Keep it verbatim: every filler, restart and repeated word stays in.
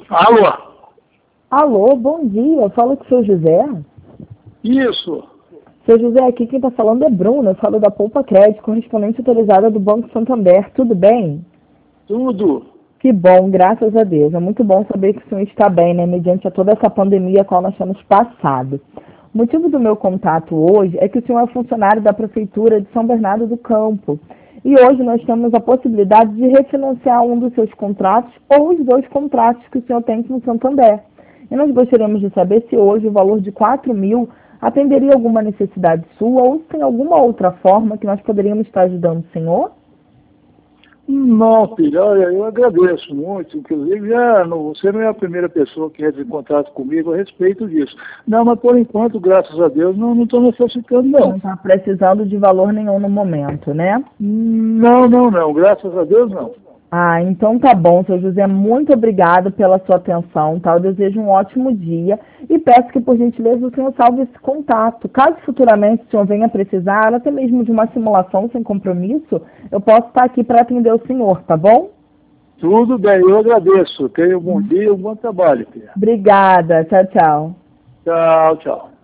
Alô? Alô, bom dia. Eu falo com o seu José. Isso. Seu José, aqui quem está falando é Bruna. Eu falo da Poupa Crédito, correspondente autorizada do Banco Santander. Tudo bem? Tudo. Que bom, graças a Deus. É muito bom saber que o senhor está bem, né? Mediante a toda essa pandemia a qual nós temos passado. O motivo do meu contato hoje é que o senhor é funcionário da Prefeitura de São Bernardo do Campo. E hoje nós temos a possibilidade de refinanciar um dos seus contratos ou os dois contratos que o senhor tem com o Santander. E nós gostaríamos de saber se hoje o valor de quatro mil atenderia alguma necessidade sua ou se tem alguma outra forma que nós poderíamos estar ajudando o senhor? Não, filha, olha, eu agradeço muito. Inclusive, já não, você não é a primeira pessoa que entra em contato comigo a respeito disso. Não, mas por enquanto, graças a Deus, não estou necessitando, não. Não está precisando de valor nenhum no momento, né? Não, não, não. Graças a Deus, não. Ah, então tá bom, seu José. Muito obrigado pela sua atenção, tá? Eu desejo um ótimo dia e peço que, por gentileza, o senhor salve esse contato. Caso futuramente o senhor venha precisar, até mesmo de uma simulação sem compromisso, eu posso estar aqui para atender o senhor, tá bom? Tudo bem, eu agradeço. Tenha um bom dia e um bom trabalho, filha. Obrigada. Tchau, tchau. Tchau, tchau.